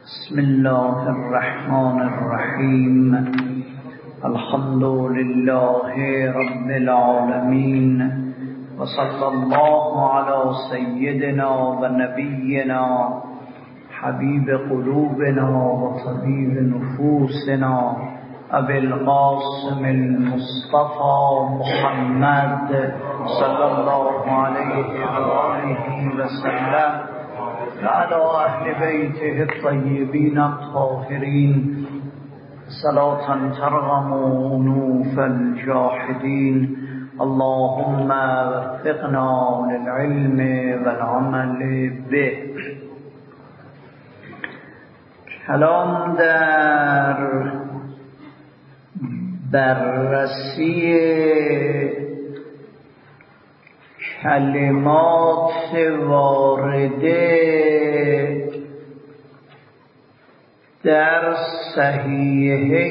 بسم الله الرحمن الرحیم. الحمد لله رب العالمین و صلی الله علی سیدنا و نبینا حبیب قلوبنا و طبیب نفوسنا ابی القاسم المصطفى محمد صلی الله علیه و آله و سلم و علی اهل بیته الطیبین الطاهرین صلاة ترغم انوف الجاحدین. اللهم وفقنا للعلم والعمل به. کلام در بررسی کلمات وارده در صحیحه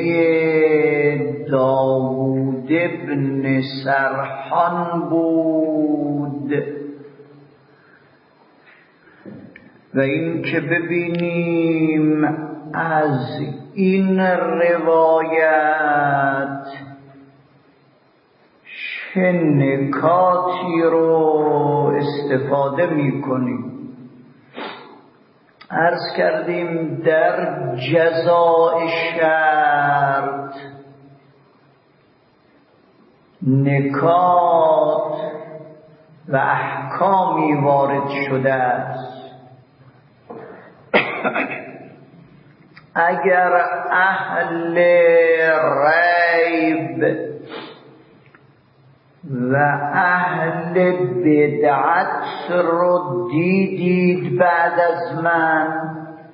داوود بن سرحان بود و این که ببینیم از این روایت چه نکاتی رو استفاده می‌کنیم. عرض کردیم در جزاء شرط نکات و احکامی وارد شده است. اگر اهل ریب و اهل بدعت رو دیدید بعد از من،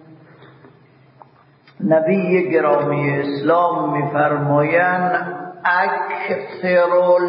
نبی گرامی اسلام می‌فرمایند اکثر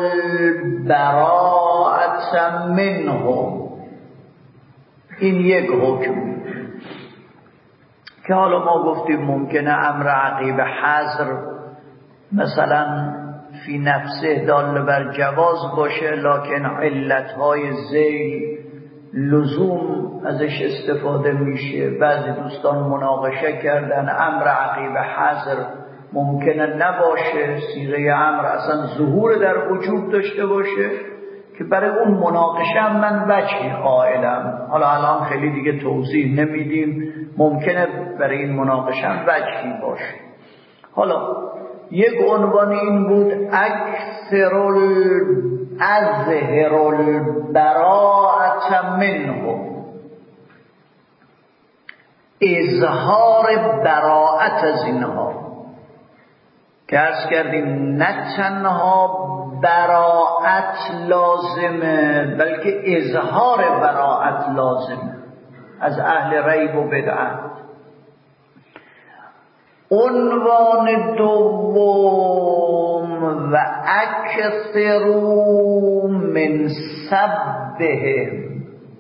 البراءة منهم. این یک حکم که حالا ما گفتیم ممکنه امر عقیب حظر مثلا فی نفسه دال بر جواز باشه، لکن علتهای ذیل لزوم ازش استفاده میشه. بعضی دوستان مناقشه کردن امر عقیب حظر ممکنه نباشه، صیغه امر اصلا ظهور در وجوب داشته باشه که برای اون مناقشه هم من وجهی قائلم. حالا الان خیلی دیگه توضیح نمیدیم، ممکنه برای این مناقشه هم وجهی باشه. حالا یک عنوان این بود اظهر البراءة منه، اظهار براءت از اینها، که عرض کردیم نه تنها براءت لازمه بلکه اظهار براءت لازمه از اهل ریب و بدعت. عنوان دوم و اکثروا من سبهم.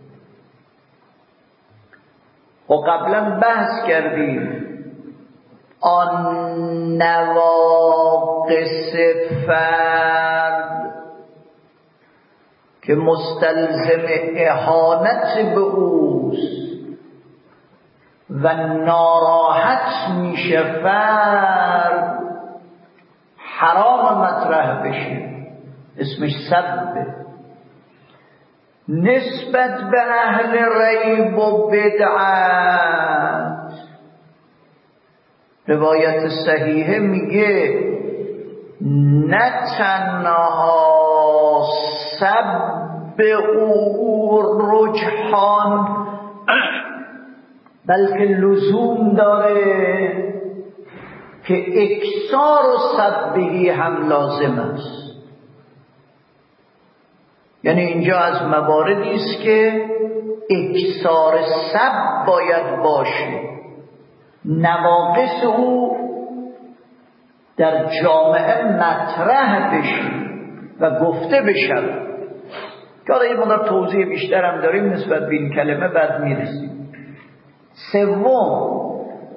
و قبلا بحث کردیم آن نواقص فرد که مستلزم اهانت به اوست و ناراحت میشه فرد، حرام مطرح بشه، اسمش سبه. نسبت به اهل ریب و بدعت روایت صحیحه میگه نه تنها سب او رجحان بلکه لزوم داره که اکثار و سبهی هم لازم است. یعنی اینجا از مواردی است که اکثار سب باید باشه، نواقص او در جامعه مطرح بشه و گفته بشه. که حالا یه مقدار توضیح بیشتر هم داریم نسبت به این کلمه، بعد میرسیم. سوم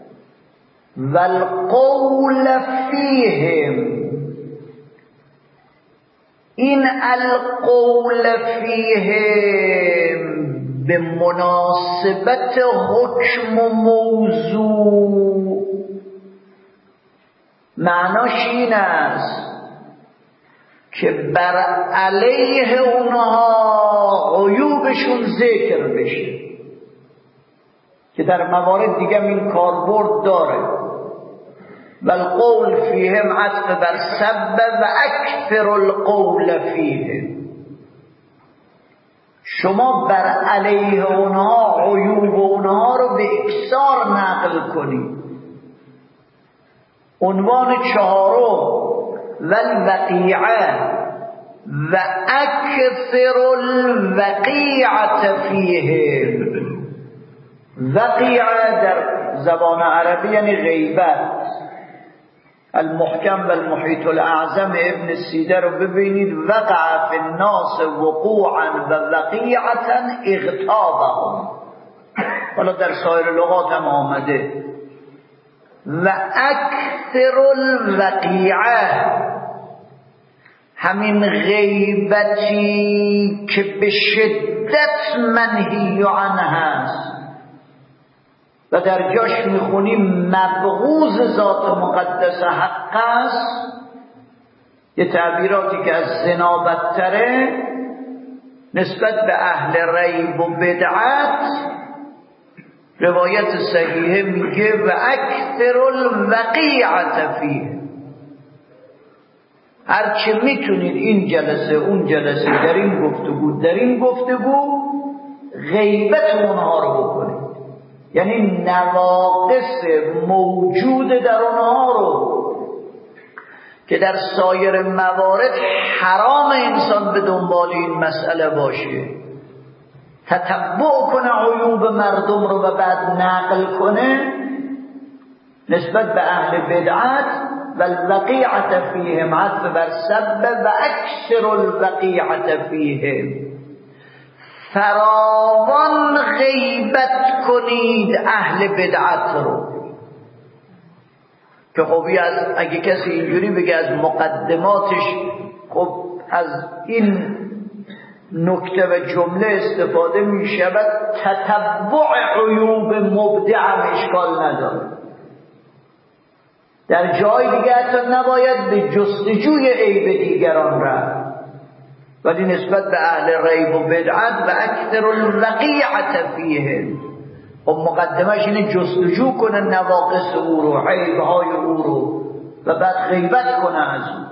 والقول فیهم. این القول فیهم به مناسبت حکم و موضوع معناش این است که بر علیه اونها عیوبشون ذکر بشه، که در موارد دیگه این کاربرد داره. و القول فیهم عطف بر سب و اکثر القول فیهم. شما بر علیه اونها عیوب اونها رو به اکثار نقل کنید. عنوان چهارم والوقیعه و اکثر الوقیعه فیهم. وقیعه در زبان عربی یعنی غیبت. المحکم و المحیط الاعظم ابن سیده رو ببینید، وقع فی الناس وقوعا و وقیعتا اغتابهم. حالا در سایر لغات هم آمده. و اکثر الوقیعه، همین غیبتی که به شدت منهی عنه هست و در جاش میخونیم مبغوض ذات مقدس حق است، یه تعبیراتی که از زنا بدتره، نسبت به اهل ریب و بدعت روایت صحیحه میگه و اکثر الوقیعه فیه. هرچه میتونید این جلسه اون جلسه در این گفتگو غیبت اونها رو بکنید، یعنی نواقص موجود در اونها رو که در سایر موارد حرام انسان به دنبال این مسئله باشه، تتبع کنه عیوب مردم رو و بعد نقل کنه نسبت به اهل بدعت. و الوقیعه فیهم عطف بر سب و اکثر الوقیعه فیهم. فراوان غیبت کنید اهل بدعت رو. که خب اگه کسی اینجوری بگه از مقدماتش، خب از این نکته و جمله استفاده می شود تتبع عیوب مبدع اشکال نداره. در جای دیگه حتی نباید به جستجوی عیب دیگران رفت، ولی نسبت به اهل ریب و بدعت و اکثر الوقیعه فیه، خب مقدمش اینه جستجو کنه نواقص او رو، عیبهای او رو و بعد غیبت کنه از او.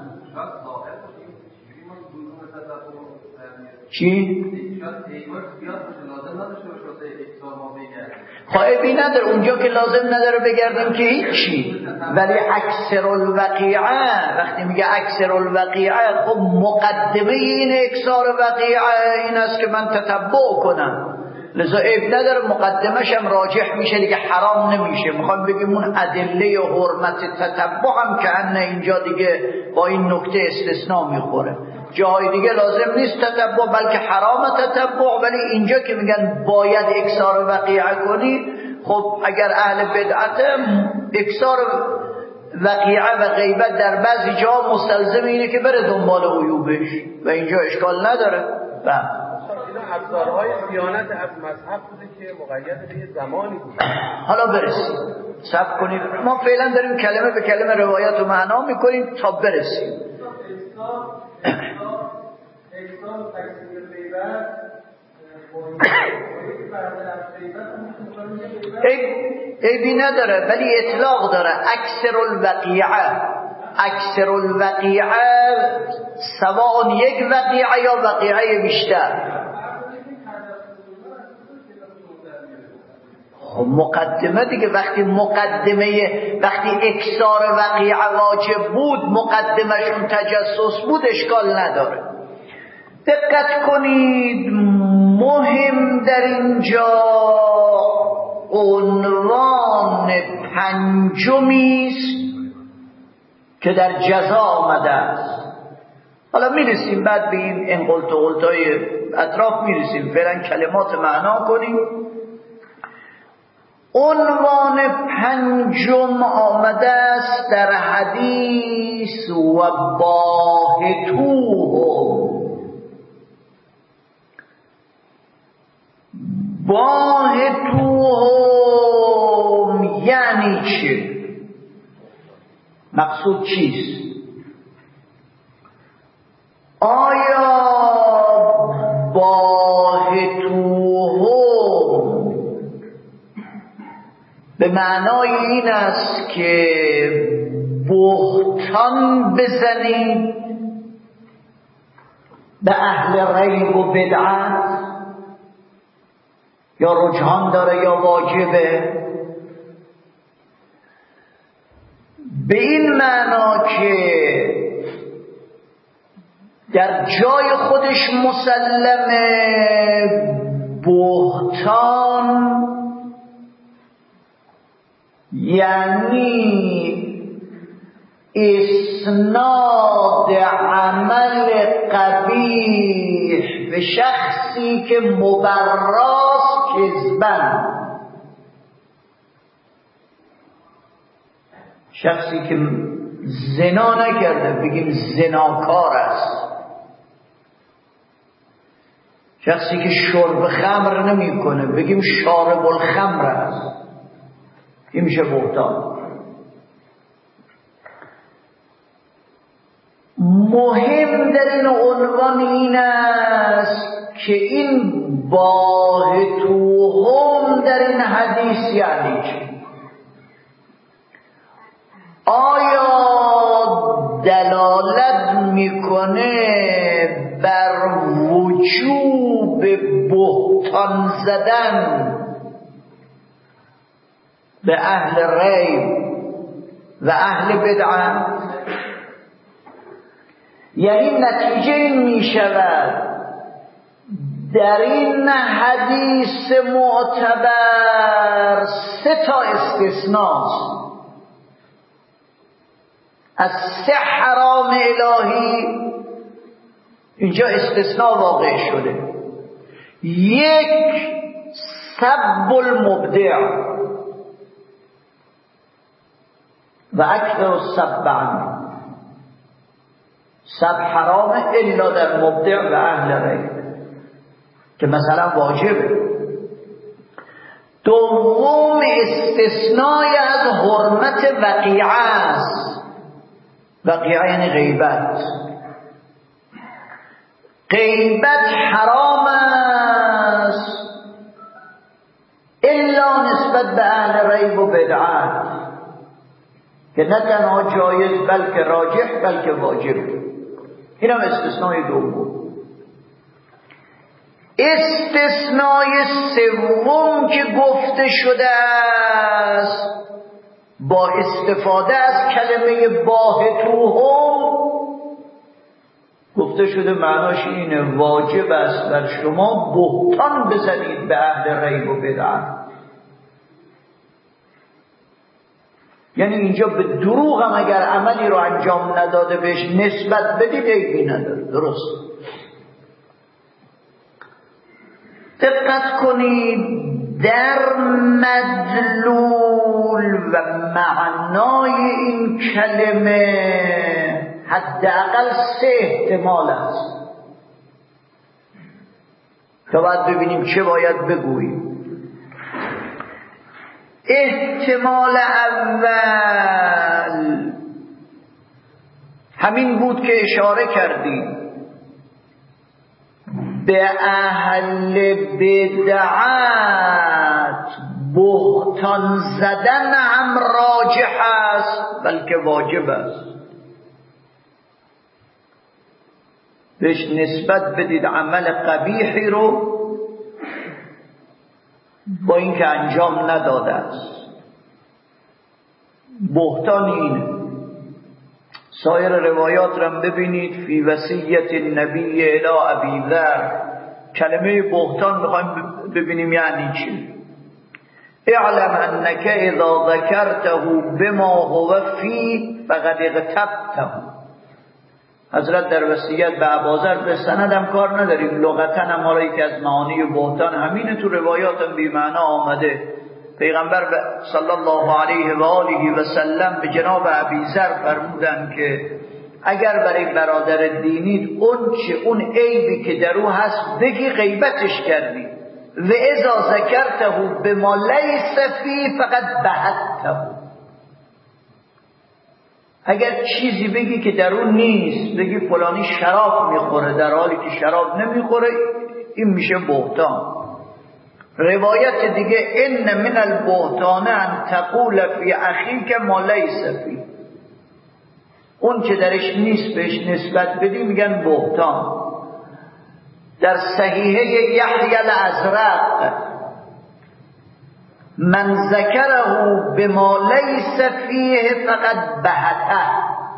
چی؟ خواهی نداره اونجا که لازم نداره بگردیم که هیچی، ولی اکثر الوقیعه وقتی میگه اکثر الوقیعه، خب مقدمه این اکثار وقیعه این است که من تتبع کنم، لذا عیب نداره مقدمش هم راجح میشه دیگه، حرام نمیشه. میخوام بگیم اون ادله حرمت تتبع هم که انه اینجا دیگه با این نکته استثناء میخوره. جاهای دیگه لازم نیست تتبع بلکه حرام تتبع، ولی اینجا که میگن باید اکثار وقیعه کنی، خب اگر اهل بدعت اکثار وقیعه و غیبت در بعضی جا مستلزم اینه که بره دنبال عیوبش و اینجا اشکال نداره. ابزارهای دیانت از مذهب بوده که مقید به زمانی بود. حالا برسیم، صبر کنید، ما فعلا داریم کلمه به کلمه روایت و معنا میکنیم تا برسیم. عیبی نداره ولی اطلاق داره. اکثر الوقیعه سواء یک وقیعه یا وقیعه بیشتر. خب مقدمه دیگه، وقتی اکثار وقیعه واجب بود مقدمشون تجسس بود اشکال نداره. دقت کنید مهم در اینجا عنوان پنجمی است که در جزا آمده است. حالا میرسیم بعد به این قلتای اطراف میرسیم، فعلا کلمات معنا کنیم. عنوان پنجم آمده است در حدیث و باهتوهم، باهتوهم یعنی چه؟ مقصود چیست؟ آیا باهتوهم به معنای این است که بهتان بزنید به اهل ریب و بدعت، یا رجحان داره یا واجبه؟ به این معنا که در جای خودش مسلمه بهتان یعنی اسناد عمل قبیح به شخصی که مبراست کذبن، شخصی که زنا نکرده بگیم زناکار است، شخصی که شرب خمر نمیکنه بگیم شارب الخمر است. این میشه بهتان. مهم در این عنوان این است که این باهتوهم در این حدیث یعنی چه؟ آیا دلالت میکنه بر وجوب بهتان زدن به اهل ریب و اهل بدعت؟ یعنی نتیجه این می شود در این حدیث معتبر 3 تا استثناست. از 3 حرام الهی اینجا استثناء واقع شده. 1 سب المبدع و اکثر سب عنه. سب حرامه الا در مبدع و اهل ریب که مثلا واجبه. دوم استثنای از حرمت وقیعه است. وقیعه یعنی غیبت. غیبت حرام است الا نسبت به اهل ریب و بدعت که نه تنها جایز بلکه راجح بلکه واجب. این هم استثنای دوم. استثنای سوم که گفته شده است با استفاده از کلمه باهتوهم گفته شده معناش اینه واجب است بر شما بهتان بزنید به اهل ریب و بدعت. یعنی اینجا به دروغ هم اگر عملی رو انجام نداده بهش نسبت بدید عیبی نداره. درست. دقت کنید در مدلول و معنای این کلمه حداقل 3 احتمال است تا باید ببینیم چه باید بگوییم. احتمال اول همین بود که اشاره کردیم به اهل بدعت بهتان زدن هم راجح است بلکه واجب است. بهش نسبت بدید عمل قبیحی رو با اینکه انجام نداده است. بهتان اینه. سایر روایات را ببینید. فی وصیت النبی الی ابی ذر کلمه بهتان میخوایم ببینیم یعنی چی. اعلم انک اذا ذکرته بما هو فی فقد اغتبته. حضرت در وصیت به ابوذر به سندم کار نداریم، لغتا هم حالا یکی از معانی بهتان همینه، تو روایات هم بی معنا آمده. پیغمبر صلی الله علیه و آله و سلم به جناب ابیذر فرمودن که اگر برای برادر دینید اون عیبی که در او هست بگی غیبتش کردی. و اذا ذکرته بما لیس فی فقط بهته. اگر چیزی بگی که در اون نیست، بگی فلانی شراب میخوره در حالی که شراب نمیخوره، این میشه بهتان. روایت دیگه ان من البهتان ان تقول فی اخیک ما لیس فی، اون که درش نیست بهش نسبت بدی میگن بهتان. در صحیحه یحیی الازرق من ذکره بما لیس فیه فقط بهته،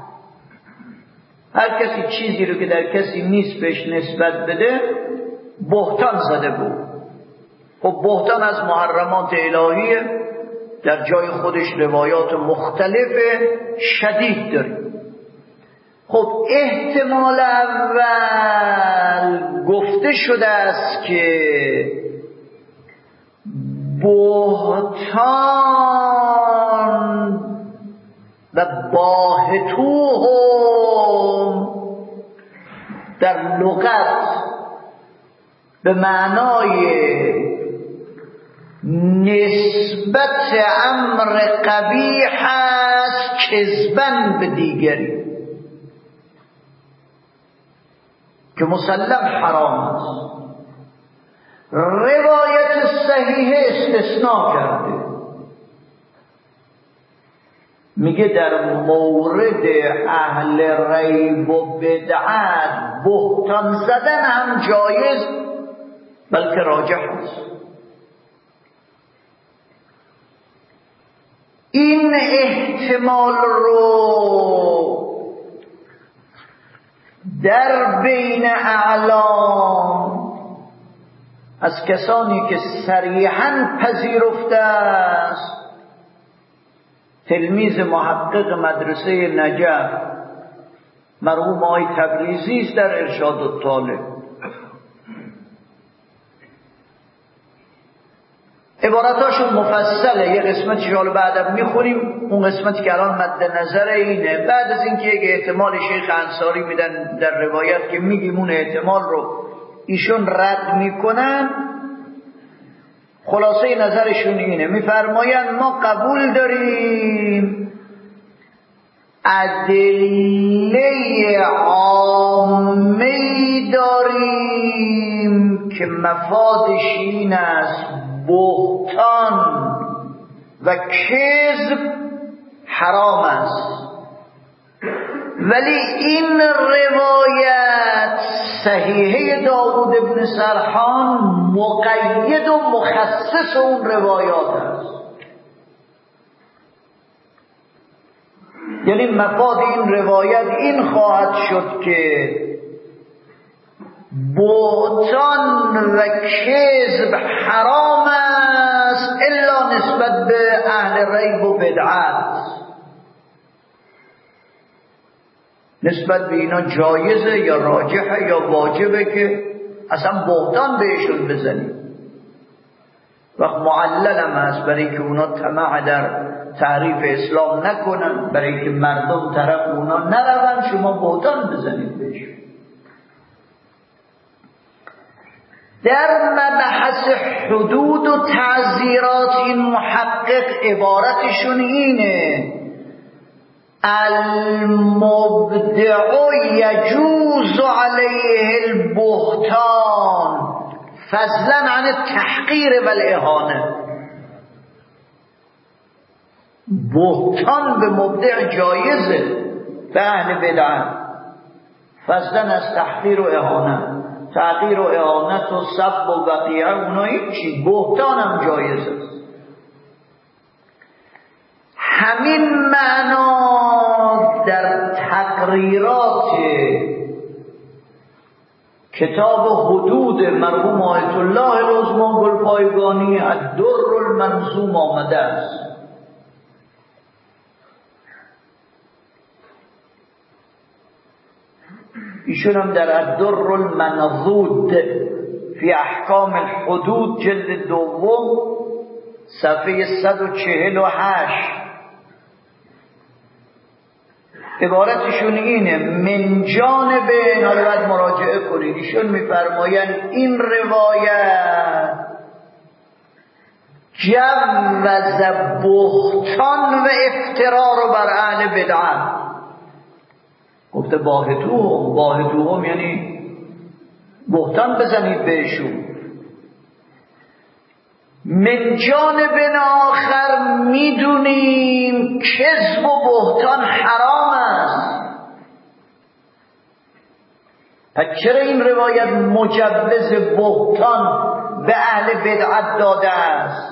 هر کسی چیزی رو که در کسی نیست بهش نسبت بده بهتان زده بود. خب بهتان از محرمات الهیه، در جای خودش روایات مختلف شدید داره. خب احتمال اول گفته شده است که بهتان و باهتوهم در لغت به معنای نسبت امر قبیح است کذبن به دیگری، که مسلم حرام است. روایت صحیح استثناء کرده، میگه در مورد اهل ریب و بدعت بهتان زدن هم جایز بلکه راجح است. این احتمال رو در بین اعلام از کسانی که صریحاً پذیرفته است، تلمیذ محقق مدرسه نجف مرحوم آقای تبریزی است در ارشاد الطالب. عباراتاشون مفصله، یه قسمتش حالا بعدم میخونیم، اون قسمتی که الان مد نظر اینه. بعد از اینکه یک احتمال شیخ انصاری میدن در روایت که میگیم اون احتمال رو ایشون رد میکنن، خلاصه نظرشون اینه، میفرماین ما قبول داریم ادله عامی داریم که مفادش این است بهتان و کذب حرام است، ولی این روایت صحیحه داوود ابن سرحان مقید و مخصص اون روایات است. یعنی مفاد این روایت این خواهد شد که بهتان و کذب حرام است الا نسبت به اهل ریب و بدعت، نسبت به اینا جایزه یا راجحه یا واجبه که اصلا بهتان بهشون بزنید. وقت معللم هست برای که اونا طمع در تعریف اسلام نکنن، برای که مردم طرف اونا نرون، شما بهتان بزنید بهشون. در مبحث حدود و تعزیرات این محقق عبارتشون اینه: المبدع یجوز علیه البهتان فضلا عن التحقیر و الاهانه. بهتان به مبدع جایزه به اهل بدعت، فضلا از تحقیر و اهانه. تحقیر و اهانت و سب و وقیعه اونا هیچی، بهتان هم جایزه. همین معنا در تقریرات کتاب حدود مرحوم آیت الله العظمی گلپایگانی الدر المنظوم آمده است. ایشون هم در الدر المنضود فی احکام الحدود جلد دوم صفحه 148 عبارتشون اینه: من جانب، حالا باید مراجعه کنید، ایشون میفرمایند این روایت جوز بهتان و افترا رو بر اهل بدعت گفته باهتوهم یعنی بهتان بزنید بهشون. من جانب آخر میدونیم کذب و بهتان حرام است، پس چرا این روایت مجوز بهتان به اهل بدعت داده است؟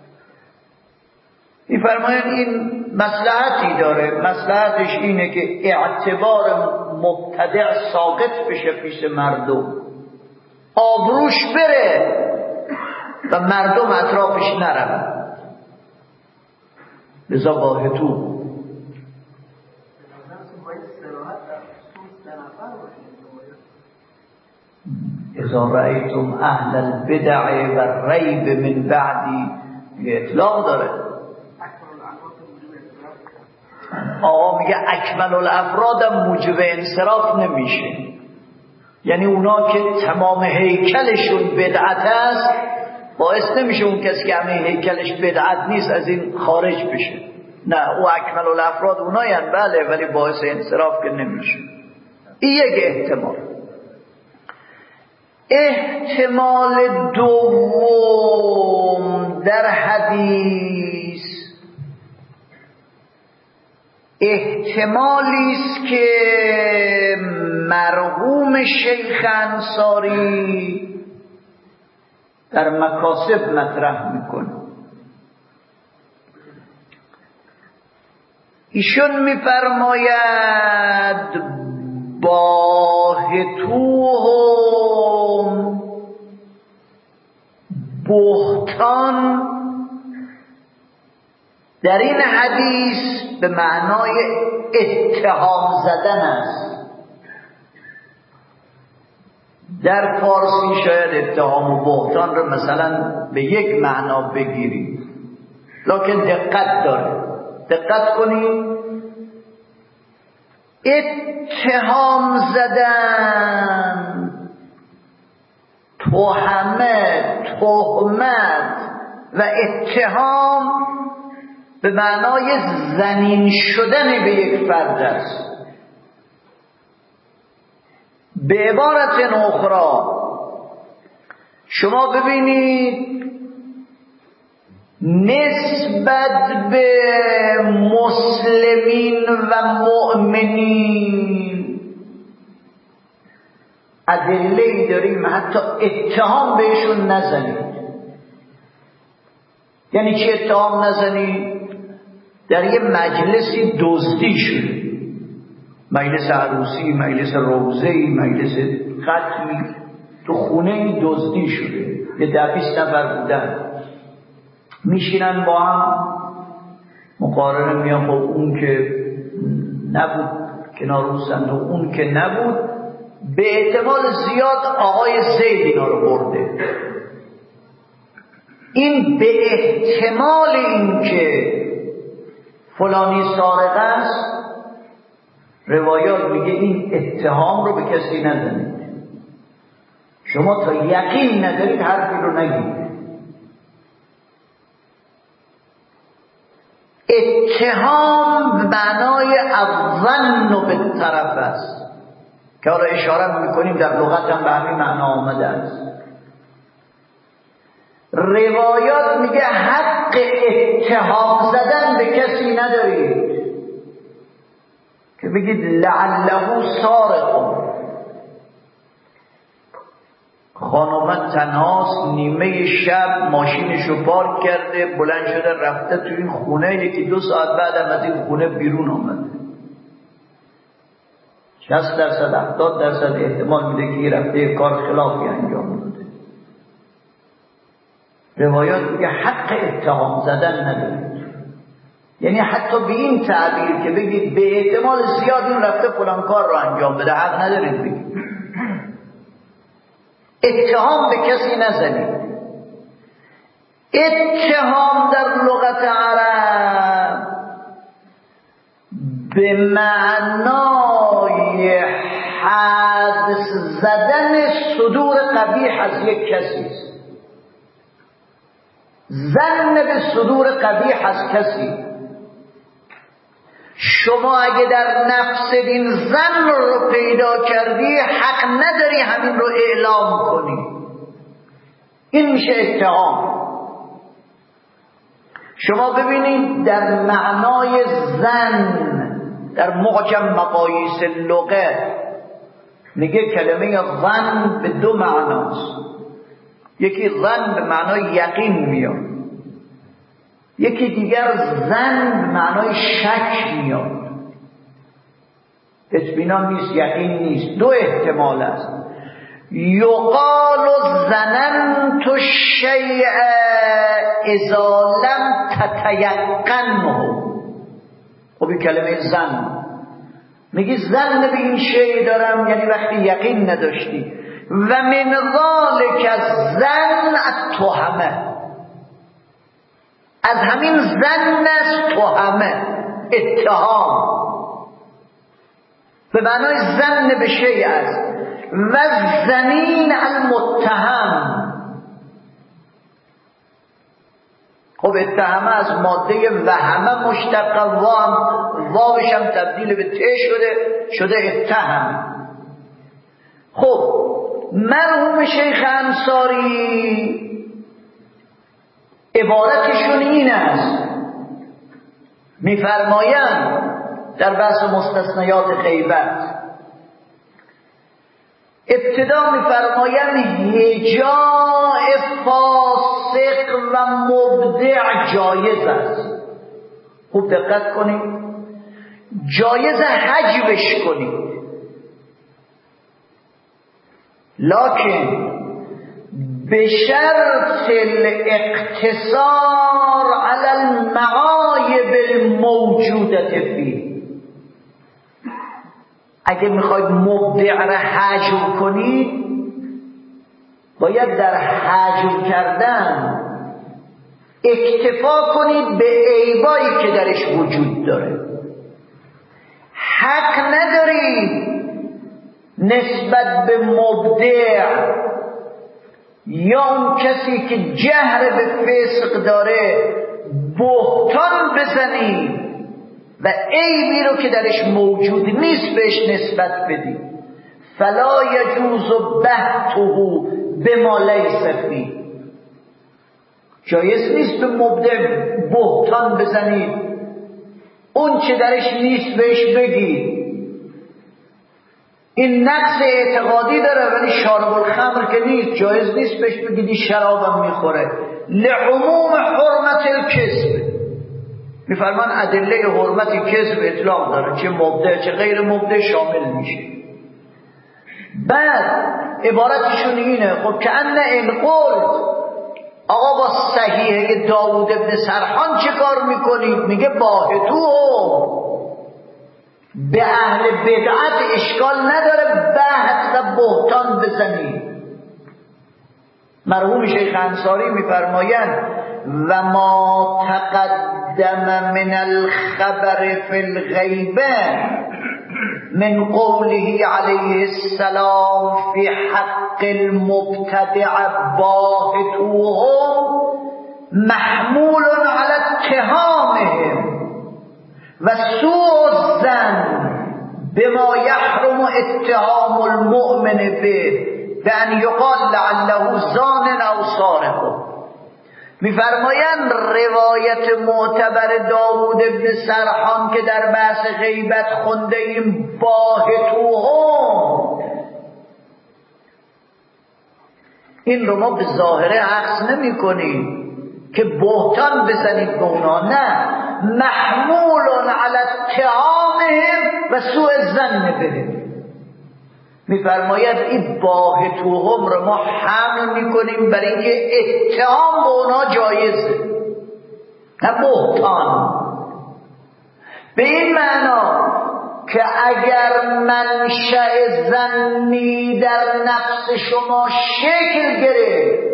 می‌فرمایند این مصلحتی داره، مصلحتش اینه که اعتبار مبتدع ساقط بشه پیش مردم، آبروش بره و مردم اطرافش نرن. لذا باهتو اذا رأیتم اهل البدع و ریب من بعدی اطلاق داره. آقا میگه اکمل الافراد موجب انصراف نمیشه، یعنی اونا که تمام هیکلشون بدعت است باعث نمیشه اون کسی که همه هیکلش بدعت نیست از این خارج بشه. نه، او اکمل الافراد اوناین بله، ولی باعث انصراف که نمیشه. این یک احتمال. احتمال دوم در حدیث احتمالی است که مرحوم شیخ انصاری در مکاسب مطرح میکنه. ایشون میفرماید باهتوهم بهتان در این حدیث به معنای اتهام زدن است. در فارسی شاید اتهام و بهتان رو مثلا به یک معنا بگیرید، لکن دقت داره. دقت کنید، اتهام زدن، تهمت و اتهام به معنای زنین شدن به یک فرد است. به عبارت اخرى شما ببینید نسبت به مسلمین و مؤمنین ادله‌ای داریم حتی اتهام بهشون نزنید. یعنی چه اتهام نزنید؟ در یه مجلسی دزدی شده، مجلس عروسی، مجلس روضه‌ای، مجلس ختمی، تو خونه دزدی شده، یه 20 نفر بودن میشینن با هم مقارنه میان، خب اون که نبود کنار اون صندوق، اون که نبود، به احتمال زیاد آقای زید اینا رو برده. این به احتمال این که فلانی سارق است، روایات میگه این اتهام رو به کسی نزنید. شما تا یقین ندارید حرفی رو نگید. اتهام به معنای الظن بالطرف است که حالا اشاره میکنیم در لغت هم به همین معنا آمده است. روایات میگه حق اتهام زدن به کسی ندارید که بگید لعله سارق. خانومت تنهاست، نیمه شب ماشینشو پارک کرده، بلند شده رفته تو این خونه، یکی 2 ساعت بعد هم از این خونه بیرون آمده. 60% 70% احتمال میده که یه رفته یه کار خلافی انجام داده. روایات میگه حق اتهام زدن ندارید. یعنی حتی به این تعبیر که بگید به احتمال زیاد این رفته فلان کار رو انجام بده، حق ندارید بگید. اتهام به کسی نزنید. اتهام در لغت عرب به معنای حدس زدن صدور قبیح از یک کسی است. زن به صدور قبیح از کسی. شما اگه در نفس این زن رو پیدا کردی حق نداری همین رو اعلام کنی. این میشه اتهام. شما ببینید در معنای زن در معجم مقاییس لغت میگه کلمه ظن به دو معناست. یکی ظن به معنای یقین میاد، یکی دیگر زن به معنای شک میاد. اطمینان نیست، یقین نیست، دو احتمال است. یقال ظننت الشیء اذا لم تتیقنه. خب این کلمه زن میگی زن به این شیء دارم، یعنی وقتی یقین نداشتی. و من ذلک الظن التهمه، از همین ظن است تهمه، اتهام به معنای ظن به شیء است. و الظنین المتهم. خب اتهمه از ماده وهمه مشتق، واوش هم تبدیل به ت شده اتهم. خب مرحوم شیخ انصاری عبارتشون این است، میفرمایند در بحث مستثنیات غیبت ابتدا میفرمایند هجاء فاسق و مبدع جایز است. خوب دقت کنید، جایز حجبش کنید، لکن به شرط الاقتصار على المعایب الموجودة فيه. اگه میخواید مبدع را حجب کنید باید در حجب کردن اکتفا کنید به عیبایی که درش وجود داره. حق ندارید نسبت به مبدع یا اون کسی که جهر به فسق داره بهتان بزنید و عیبی رو که درش موجود نیست بهش نسبت بدید. فلا یجوز بهته بما لیس فیه. جایز نیست به مبدع بهتان بزنید، اون چه درش نیست بهش بگید. این نقص اعتقادی داره ولی شارب الخمر که نیست، جایز نیست بهش بگیدی شرابم میخوره. لعموم حرمت الکذب، میفرمان ادله حرمت کذب اطلاق داره، چه مبدع چه غیر مبدع شامل میشه. بعد عبارتشون اینه، خب که ان این قلت آقا با صحیحه داوود ابن سرحان چه کار میکنید؟ میگه باهتو به اهل بدعت اشکال نداره بحث و بهتان بزنید. مرحوم شیخ انصاری میفرمایند و ما تقدم من الخبر فی الغیبه من قوله علیه السلام فی حق المبتدع باهتوهم محمول علی اتهامهم و سوء الظن بما یحرم اتهام المؤمن به بأن یقال لعله زان او سارق. میفرمایند روایت معتبر داوود ابن سرحان که در بحث غیبت خونده ایم باهتوهم، این رو ما به ظاهره عکس نمی کنیم که بهتان بزنید به اونا، نه، محمول علی اتهامهم و سوء الظن بهم. میفرماید این باهتوهم رو ما حمل میکنیم برای اینکه اتهام به اونا جایزه، نه بهتان. به این معنا که اگر منشأ ظنی در نفس شما شکل گرفت،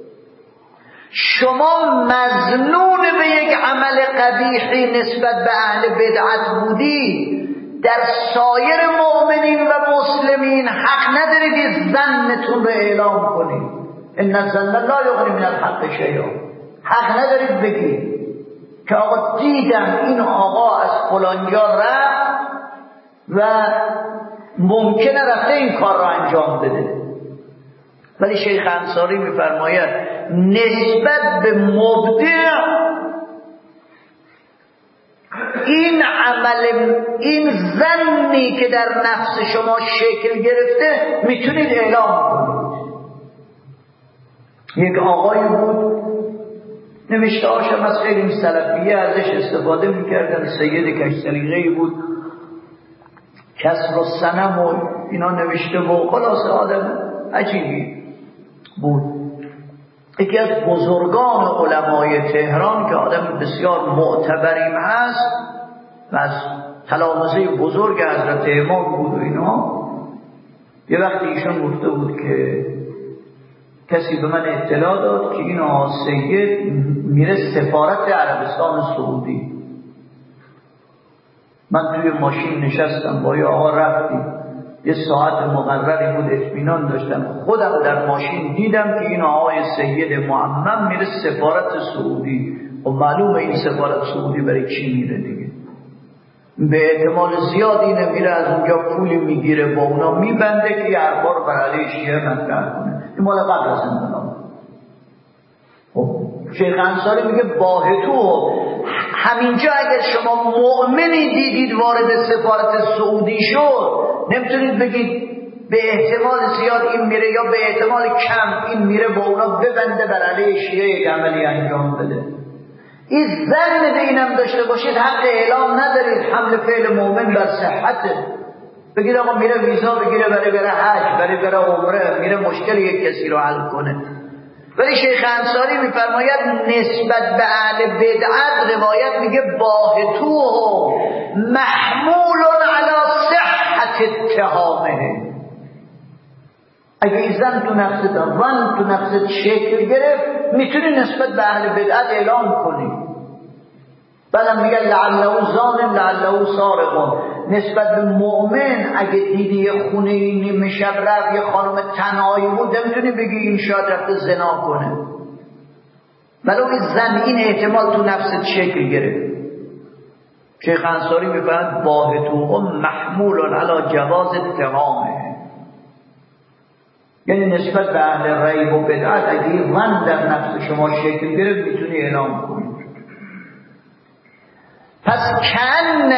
شما مظنون به یک عمل قبیحی نسبت به اهل بدعت بودی، در سایر مؤمنین و مسلمین حق ندارید ظنتون رو اعلام کنید. ان الظن لا یغنی من الحق شیئا. حق ندارید بگید که آقا دیدم این آقا از فلانجا رفت و ممکنه رفته این کار را انجام بده. ولی شیخ انصاری میفرماید نسبت به مبدع این عمل، این ظنی که در نفس شما شکل گرفته میتونید اعلام کنید. یک آقایی بود نوشته هاشم از خیلی سلفیه ازش استفاده میکردن، سید کش سلیقه‌ای بود، کسر و صنم و اینا نوشته و خلاص آدم عجیبی بود. یکی از بزرگان علمای تهران که آدم بسیار معتبریم هست و از تلامذه بزرگ حضرت امام بود و اینا، یه وقتی ایشون گفته بود که کسی به من اطلاع داد که این آقا سید میره سفارت عربستان سعودی. من توی ماشین نشستم با یه آقا رفتیم، یه ساعت مقرری بود اطمینان داشتم، خودم در ماشین دیدم که این آقای سید معمم میره سفارت سعودی. و معلومه این سفارت سعودی برای چی میره دیگه، به احتمال زیاد اینه میره از اونجا پولی میگیره با اونا میبنده که یه حرفا رو بر علیه شیعه مطرح کنه. این مال قبل از انقلاب. شیخ انصاری میگه باهتو همینجا اگر شما مؤمنی دیدید وارد سفارت سعودی شد، نمیتونید بگید به احتمال زیاد این میره یا به احتمال کم این میره با اونا ببنده بر علیه شیعه یک عملی انجام بده. این ظن به اینم داشته باشید حق اعلام ندارید. حمل فعل مؤمن بر صحته. بگید آقا میره ویزا بگیره برای بره حج، برای بره عمره، میره مشکل یک کسی رو حل کنه. ولی شیخ انصاری میفرماید نسبت به اهل بدعت روایت میگه باهتوه محمول علی صحت اتهامه. اگه این زن تو نفست ون تو نفست شکل گرفت میتونی نسبت به اهل بدعت اعلام کنی. بعدم میگه لعله ظالم لعله سارق. نسبت به مؤمن اگه دیدی یه خونه نیمه شب رفت یه خانم تنهایی بود، نمیتونی بگی این شاید رفته زنا کنه، ولو این زن این احتمال تو نفست شکل گرفت. شیخ انصاری میفرماید باهتوهم محمول علی جواز اتهامه، یعنی نسبت به اهل ریب و بدعت اگه این ظن در نفس شما شکل گرفت میتونی اعلام کنی. پس کن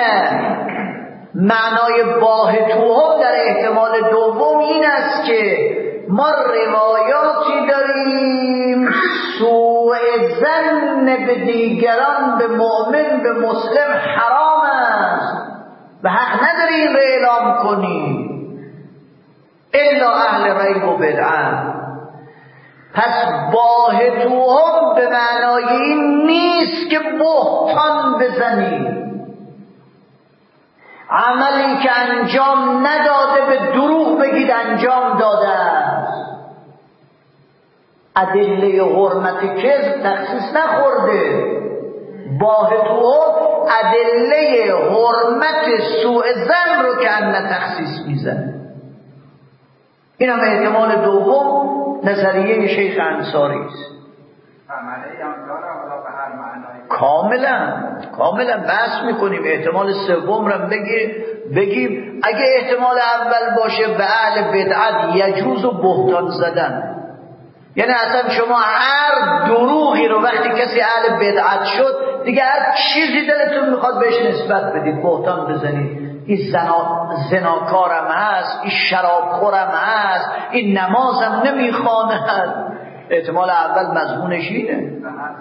معنای باهتوهم در احتمال دوم این است که ما روایاتی داریم سوء ظن به دیگران، به مؤمن به مسلم حرام است و حق نداری این رو اعلام کنی الا اهل ریب و بدعت. پس باهتوهم به معنای این نیست که بهتان بزنی، عملی که انجام نداده به دروغ بگید انجام داده است. ادله حرمت کذب تخصیص نخورده. باهتوهم ادله حرمت سوء ظن رو که ان تخصیص میزنه. این هم احتمال دوم نظریه شیخ انصاری است. کاملا بحث میکنیم. احتمال سوم رو بگیم اگه احتمال اول باشه به اهل بدعت یجوز و بهتان زدن، یعنی اصلا شما هر دروغی رو وقتی کسی اهل بدعت شد دیگه هر چیزی دلتون میخواد بهش نسبت بدید بهتان بزنید. این زناکارم هست، این شرابخورم هست، این نمازم نمیخواند. احتمال اول مضمونش اینه.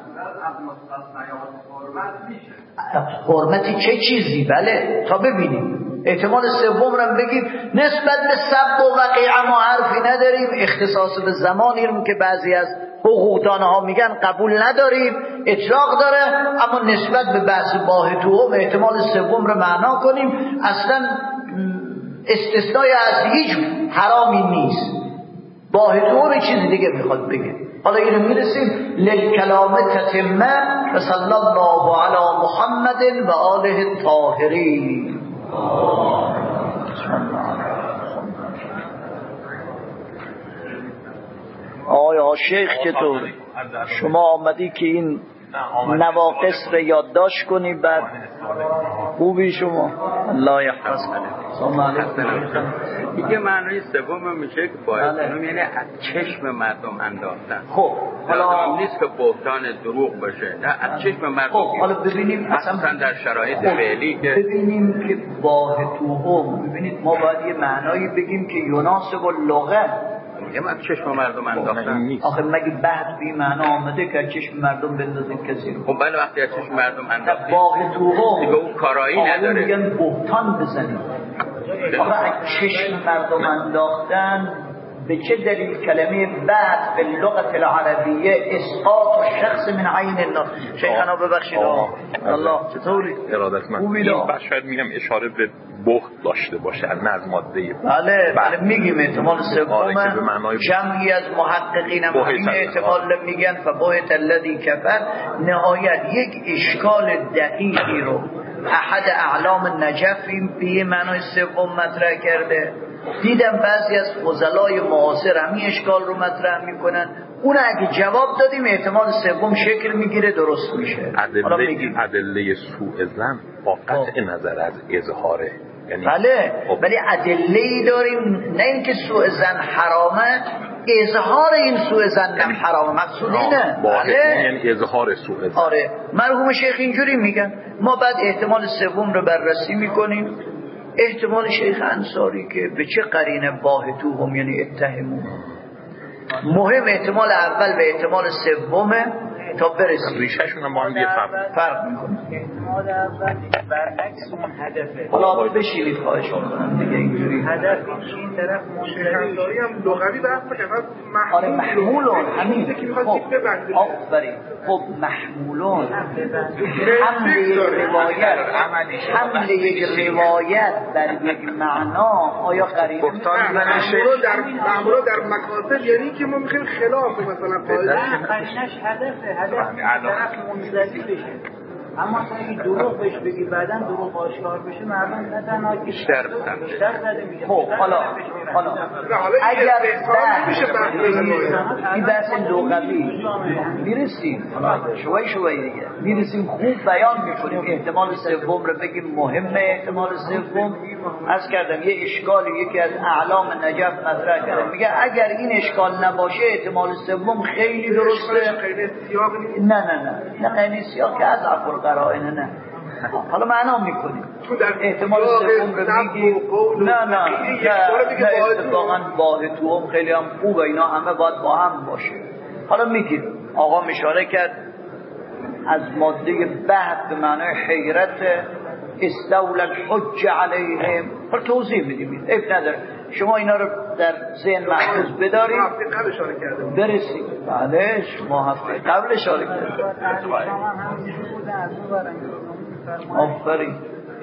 حرمتی چه چیزی؟ بله تا ببینیم. احتمال سوم رو بگیم نسبت به سب و وقیعه ما حرفی نداریم، اختصاص به زمانی رو که بعضی از حقوقدانه ها میگن قبول نداریم، اطلاق داره، اما نسبت به بحث باهتوهم احتمال سوم رو معنا کنیم. اصلا استثنای از هیچ حرامی نیست. باهتوهم چیز دیگه میخواد بگه. حالا اینو میرسیم للکلام تتمه و صلی الله علی محمد و آله الطاهرین. آقای شیخ چطور؟ شما آمدی که این نواقص رو یادداشت کنی. بعد خوبی شما الله یحفظ. سلام علیکم. دیگه معنای سوم میشه که باید یعنی از چشم مردم انداختن. خب حالا نیست که بهتان دروغ باشه، نه از چشم مردم. خب حالا ببینیم اصلا در شرایط فعلی که ببینیم که باهتوهم، ببینید ما باید یه معنایی بگیم که یناسب اللغه. میگم از چشم مردم انداختن. آخه مگه بحث بی معنا آمده که چشم مردم بندازین کسی رو؟ خب بله وقتی از چشم مردم انداختن باهتوهم دیگه اون کارایی نداره. میگن بهتان بزنید. آخه از چشم مردم انداختن به چه دلیل کلمه بعد به لغت العربیه اسقاط و شخص من عین الله. شیخنا ببخشید الله چطوری؟ ارادتمند. این بخش شاید میگم اشاره به بخت داشته باشه نه از ماده. بله میگیم احتمال سوم جمعی از محققین هم این احتمال میگن فبهت الذی کفر. نهایت یک اشکال دقیقی رو احد اعلام نجف به معنای سوم مطرح کرده. دیدم بعضی از فضلای معاصر همین اشکال رو مطرح میکنن. اون اگه جواب دادیم احتمال سوم شکل میگیره درست میشه. ادله سوء ظن با قطع نظر از اظهاره، یعنی بله ولی ادله‌ای داریم، نه اینکه سوء ظن حرامه، اظهار این سوء ظن هم حرامه. مقصود اینه بله یعنی اظهار سوء ظن. آره مرحوم شیخ اینجوری میگن. ما بعد احتمال سوم رو بررسی میکنیم. احتمال شیخ انصاری که به چه قرینه باهتوهم یعنی اتهمون. مهم احتمال اول به احتمال سومه تا برسیم. ریشه‌شون هم با هم فرق میکنه. احتمال اول برعکس اون هدفه. حالا بشینید خواهش میکنم دیگه اینجوری. هدف این طرف منطقی هم لغوی بحث کنه. آره محمولون همین. خب آفرین. خب محمولون حمل یک روایت بر یک معنا آیا قرینه محمولون در مکاتب یعنی که ما میخوایم خلاف مثلا قاعده قرینش هدف طرف منزلی بشه. اما اگه دروغ بهش بگی بعداً دروغ آشکار بشه مردم نه تنها بیشتر زده میشه. خب حالا اگر این بحث لغوی میرسیم شوی دیگه میرسیم خوب بیان میکنیم. احتمال سوم رو بگیم مهمه. احتمال سوم عرض کردم یه اشکالی یکی از اعلام نجف مطرح کردم میگه اگر این اشکال نباشه احتمال سوم خیلی درسته. نه قینی سیاق که از عفو قرائن نه. حالا معنا میکنیم احتمال سوم رو میگیم. نه اتفاقا باهتوهم خیلی هم خوبه. اینا همه باید با هم باشه. حالا میگیم آقا اشاره کرد از ماده بحث به معنای حیرت استولى الحج علیهم. حالا توضیح میدیم عیب نداره. شما اینا رو در ذهن محفوظ بدارید. قبل اشاره کردم برسید. بله شما هفته قبل اشاره کردید. آفرین.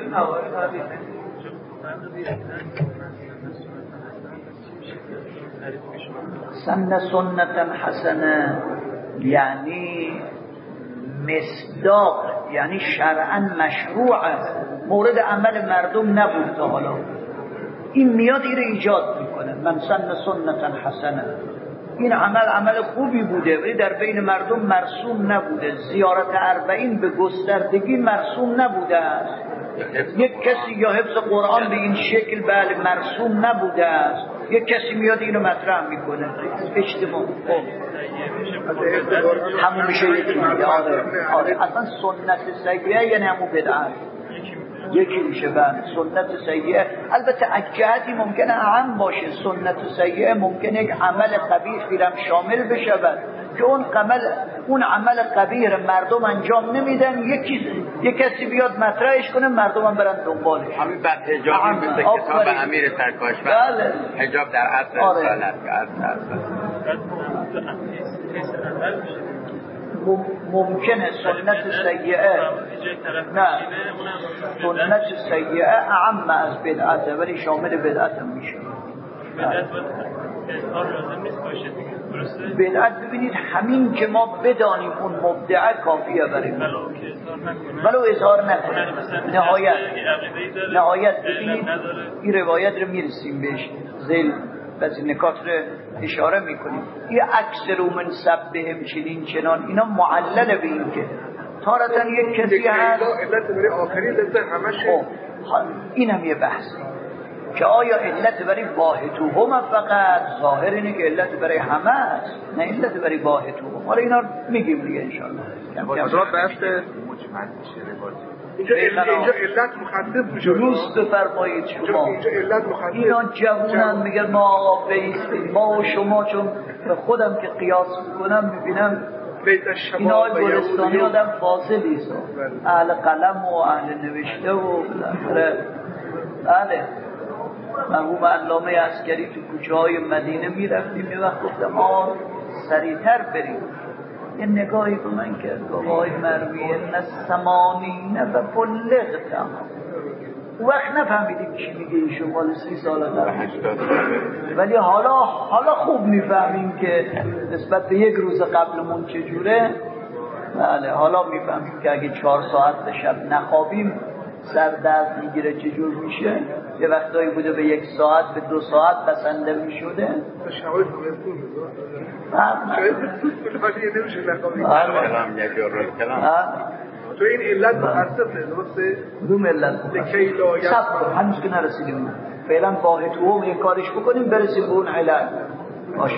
سن سنتا حسنه یعنی مصداق، یعنی شرعا مشروعه، مورد عمل مردم نبود تا حالا. این میاد این رو ایجاد میکنه. من سن سنتا حسنه، این عمل خوبی بوده ولی در بین مردم مرسوم نبوده. زیارت 40 به گستردگی مرسوم نبوده است. یک کسی یا حفظ قرآن به این شکل بله مرسوم نبوده است. یک کسی میاد اینو مطرح میکنه. اجتماع همون میشه یکی. آره اصلا سنت سیئه یعنی همون بدعت یکی میشه. بعد سنت سیئه البته اجهتی ممکنه اهم باشه. سنت سیئه ممکنه یک عمل قبیح هم شامل بشه که اون عمل قبیح مردم انجام نمیدن. یک کسی بیاد مطرحش کنه مردم هم برن دنبالش. همین بعد حجابی مثل کتاب امیر سرکاشفر. بله. حجاب در عصر رسالت ممکنه سنت سیئه نه سنت سیئه اعم از بدعته ولی شامل بدعت میشه. بدعت ببینید همین که ما بدانیم اون مبدعه کافیه برای ما ولو اظهار نکنه. نهایت ببینید این روایت رو میرسیم بهش. بعضی نکات رو اشاره میکنیم. یه اکثر من سبهم چنین چنان اینا معلل به این که تارتاً یک کسی هست علت برای آخری علت همش. این هم یه بحثی که آیا علت برای واحدهم فقط ظاهر اینه که علت برای همه است، نه علت برای واحدهم. حالا اینا میگیم دیگه انشاءالله. حضرت بحث اینجا علت مخصص میشه. درست بفرمایید شما. اینجا علت مخصص. اینا جوونن میگن ما آقا بیستیم، ما و شما، چون به خودم که قیاس میکنم میبینم این آقای گلستانی آدم فاضلی است، اهل قلم و اهل نوشته و بالاخره بله. مرحوم علامه عسکری تو کوچه های مدینه میرفتیم، یه وقت گفتم سریعتر بریم، یه نگاهی به من کرد آقای مرویه نسمانینه و بلغتم. اون وقت نفهمیدیم چی میگه ایشون، مال 30 سال قبل، ولی حالا خوب میفهمیم که نسبت به یک روز قبلمون چجوره. بله حالا میفهمیم که اگه 4 ساعت به شب نخوابیم سر درد میگیره چجور میشه. یه وقتایی بوده به 1 ساعت به 2 ساعت بسنده میشده. شوای زمستون تو این علت مخصصه درسته؟ کدوم علت؟ سب هنوز که نرسیدیم، فعلا واحدهم یک کارش بکنیم برسیم به اون علت. باشه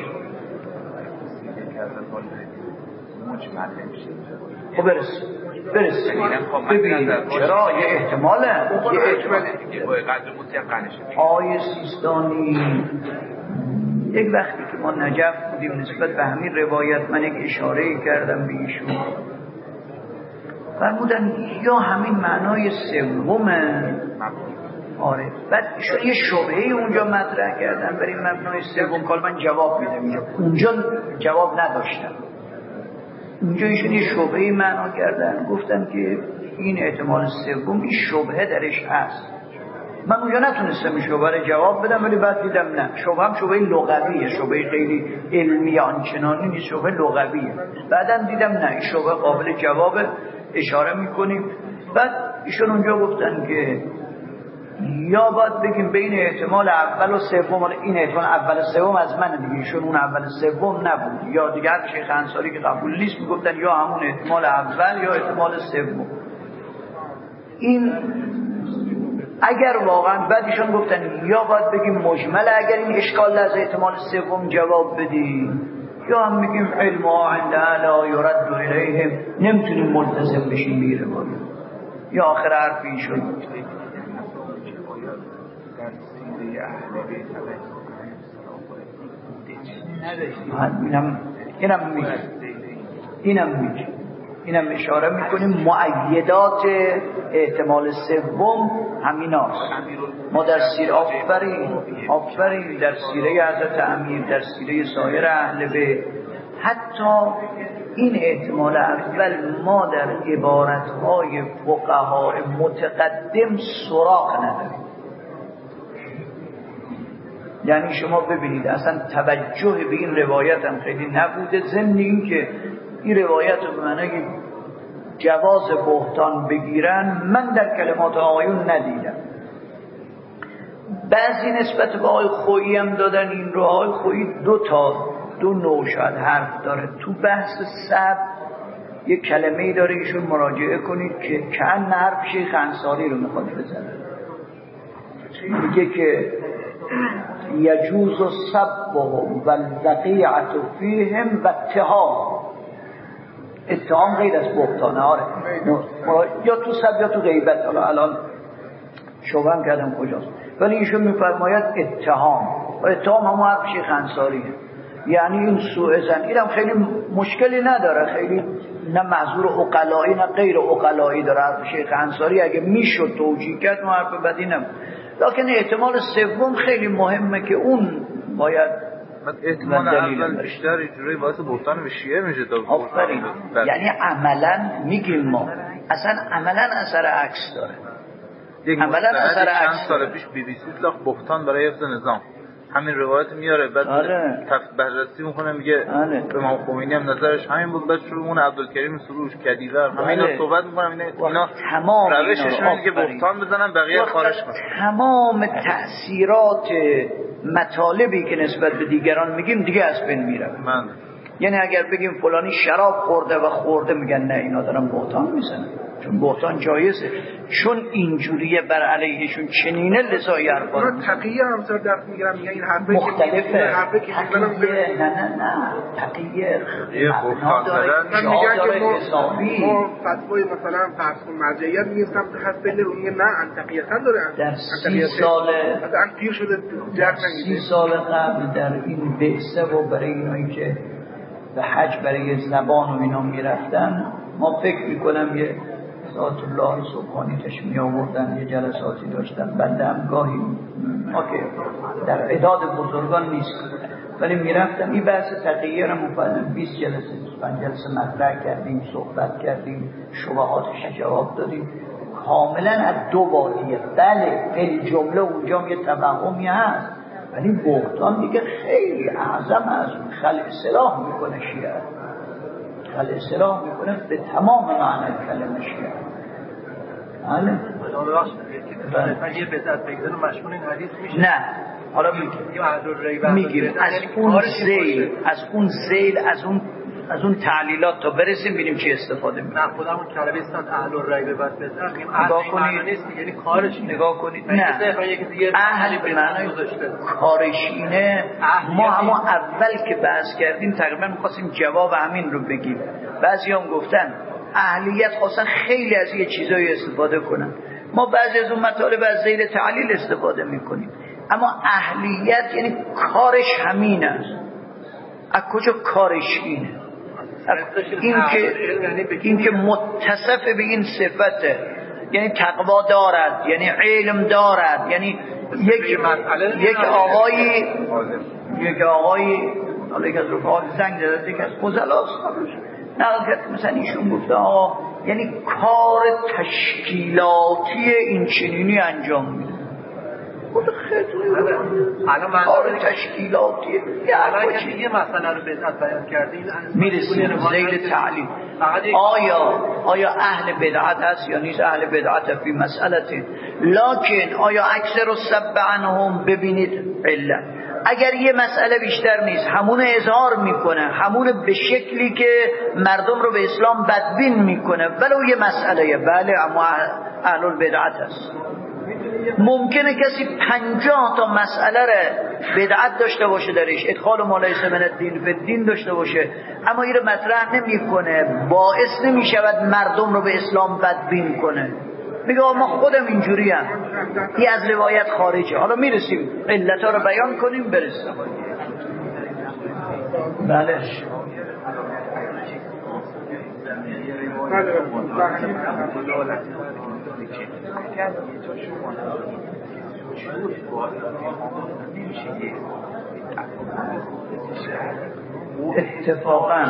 خب برسیم ببینید چرا یه احتماله آیه سیستانی. یک وقتی که ما نجف بودیم نسبت به همین روایت من یک اشاره کردم به ایشون، فرمودن یا همین معنای سومه. آره بعد ایشون یه شبهه اونجا مطرح کردن برای مبنای سوم، کال من جواب میدم، اونجا جواب نداشتم. اونجا ایشون یه شبهه معنا کردن، گفتن که این احتمال سوم این شبهه درش هست. من اونجا نتونستم این شبهه رو جواب بدم، ولی بعد دیدم نه، شبهه هم شبهه لغویه، شبهه خیلی علمی آنچنانی نیست، شبهه لغویه. بعدم دیدم نه این شبهه قابل جواب، اشاره میکنیم. بعد ایشون اونجا گفتن که یا باید بگیم بین احتمال اول و سوم، این احتمال اول و سوم از من دیگه، ایشون اون اول و سوم نبود، یا دیگر شیخ انصاری که قبول نیست میگفتن یا همون احتمال اول یا احتمال سوم. این اگر واقعا بعد ایشون گفتن یا باید بگیم مجمل اگر این اشکال از احتمال سوم جواب بدیم، یا هم میگیم علم عند لا یرد الیهم، نمیتونیم ملتزم بشیم میره باید. یا آخر حرفی ایشون اینم اشاره میکنیم مؤیدات احتمال سوم همیناست. ما در سیره آفرین در سیره حضرت امیر، در سیره سایر اهل بیت، حتی این احتمال اول ما در عبارتهای فقهای متقدم سراغ نداریم. یعنی شما ببینید اصلا توجه به این روایت هم خیلی نبوده، ضمن این که این روایت رو به معنی جواز بهتان بگیرن من در کلمات آقایون ندیدم. بعضی نسبت به آقای خویی هم دادن این رو. آقای خویی دو نوع شاید حرف داره. تو بحث سب یک کلمه‌ای داره ایشون مراجعه کنید که کن حرف شیخ انصاری رو میخواد بزنه. میگه که یجوز سبهم و الوقیعة فیهم و اتهام غیر از بهتانه. آره یا تو سب یا تو غیبت. الان شوام کردم کجاست، ولی ایشون میفرماید اتهام، و اتهام همون حرف شیخ انصاریه. یعنی این سوء ظن اینم خیلی مشکلی نداره، خیلی نه محظور عقلایی نه غیر عقلایی داره حرف شیخ انصاری. اگه میشد توجیه کرد ما حرف بدی نبود، لکن احتمال سوم خیلی مهمه که اون باید احتمال اول بیشتر اینجوری واسه بهتان به شیعه میشه. آفرین. یعنی عملا میگیم ما اصلا عملا اثر عکس داره. عملا اثر عکس سال پیش BBC ساخت بهتان برای حفظ نظام، همین روایت میاره بعد بررسی میکنه میگه امام خمینی هم نظرش همین بود، بعد شروع اون عبدالکریم سروش کدیور همینا صحبت میکنم اینا تمام روششون اینه که بهتان بزنن بقیه خارج کنن. تمام تأثیرات مطالبی که نسبت به دیگران میگیم دیگه از بین میره. یعنی اگر بگیم فلانی شراب خورده و خورده، میگن نه اینا دارن بهتان میزنن، چون بهتان جایزه، چون اینجوریه بر علیهشون چنینه لذا حرفا رو تقیه همسر درست میگیرم، میگن این حرفه مختلفه. تقیه نه تقیه بهتان داره، میگن که حسابی ما فتوای مثلا فرض کن مرجعیت نیستم هست بین رو میگه نه انتقیتن داره. در 30 سال مثلا پیر شده جرم نمیده. 30 سال قبل در این بعثه و برای اینایی که به حج برای زبان و اینا میرفتن، ما فکر میکنم یه ذات الله سبحانی تش می آوردن، یه جلساتی داشتن، بنده هم گاهی در اعداد بزرگان نیست ولی میرفتم این بحث تقیه را مفصل 20 جلسه 25 جلسه مطرح کردیم، صحبت کردیم، شبهاتش جواب دادیم کاملا از دو وادیه. بله خیلی جمله اونجا یه توهمی هست ولی بهتان دیگه خیلی اعظم از خلع اصلاح میکنه شیعه، خلع اصلاح میکنه به تمام معنی کلمه شیعه. بله من یه بدعت بگذارم مشمول این حدیث میشه؟ نه حالا میگیم از اون زیل از اون تعلیلات تا برسیم ببینیم چی استفاده می‌کنیم. نه خودمون کلمه استاد اهل الریب بعد بدعت میگیم اهل نیست، یعنی کارش نگاه کنید. نه اهل به معنای کارش اینه. ما اول که بحث کردیم تقریبا می‌خواستیم جواب همین رو بگیم. بعضیام گفتن اهلیت خواستن خیلی از یه چیزایی استفاده کنن، ما بعضی از اون مطالب از ذیل تعلیل استفاده می‌کنیم، اما اهلیت یعنی کارش همین است. از کجا کارش اینه؟ این که متصف به این صفته، یعنی تقوا دارد، یعنی علم دارد، یعنی یک آقایی حالا یک از رفعات زنگ داده که از فضلاست نقل کرد، مثلا ایشون گفته آقا یعنی کار تشکیلاتی این چنینی انجام میده. کار تشکیلاتی یه مسئله رو بدعت بیان کرده میرسیم ذیل تعلیم. آیا اهل بدعت هست یا نیست؟ اهل بدعت فی مسئلته، لکن آیا اکثر السب عنهم ببینید علت. اگر یه مسئله بیشتر نیست همون اظهار میکنه، همون به شکلی که مردم رو به اسلام بدبین میکنه ولو یه مسئله، بله اما اهل البدعت هست. ممکنه کسی 50 تا مسئله رو بدعت داشته باشه، درش ادخال ما لیس من الدین فی الدین داشته باشه، اما این رو مطرح نمیکنه، باعث نمیشود مردم رو به اسلام بدبین کنه، میگه ما خودم اینجوری هم. این از روایت خارجه. حالا میرسیم علتها رو بیان کنیم برسیم. بله اتفاقا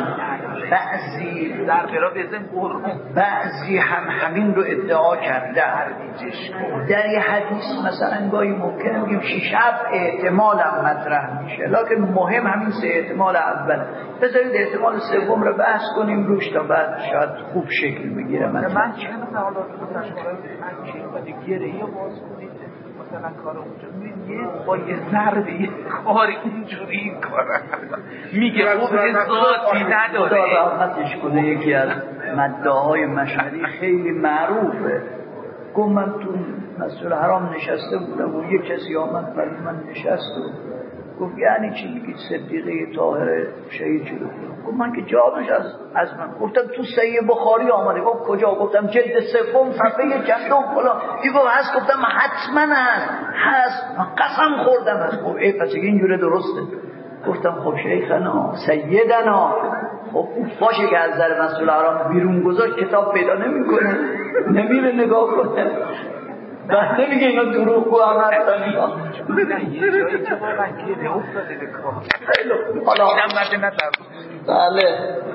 بعضی هم همین رو ادعا کردن. در یه حدیث مثلا گاهی ممکنه بگیم 6-7 احتمال هم مطرح میشه، لکن مهم همین 3 احتمال اول. بذارید احتمال سوم رو بحث کنیم روش تا بعد شاید خوب شکل بگیره. من چه مثلا حالا گیره یا باز کنید مثلا کار اونجا با یه ضربه یه کار اینجوری این کاره میگه خب ذاتی نداره. رحمتش کنه یکی از مدعاهای مشهدی خیلی معروفه، گفت من تو مسجد حرام نشسته بودم و یک کسی آمد برای من نشست و گفت یعنی چی میگید صدیقه طاهره شهید شده؟ گفت من که جوابش از من گفتم تو صحیح بخاری آمده. گفت کجا؟ گفتم جلد 3 صفحه چندم فلان. گفت هست؟ گفتم حتما هست من قسم خوردم هست. گفت ای پس اینجوره درسته. گفتم خب شیخنا سیدنا، خب باشه که از در مسجد الحرام بیرون گذاشت کتاب پیدا نمیکنه، نمیره نگاه کنه، بعد نمیگه اینا دروغ و عمل دانی. یه جایی که واقعا گیره افتاده به کار. حالا بله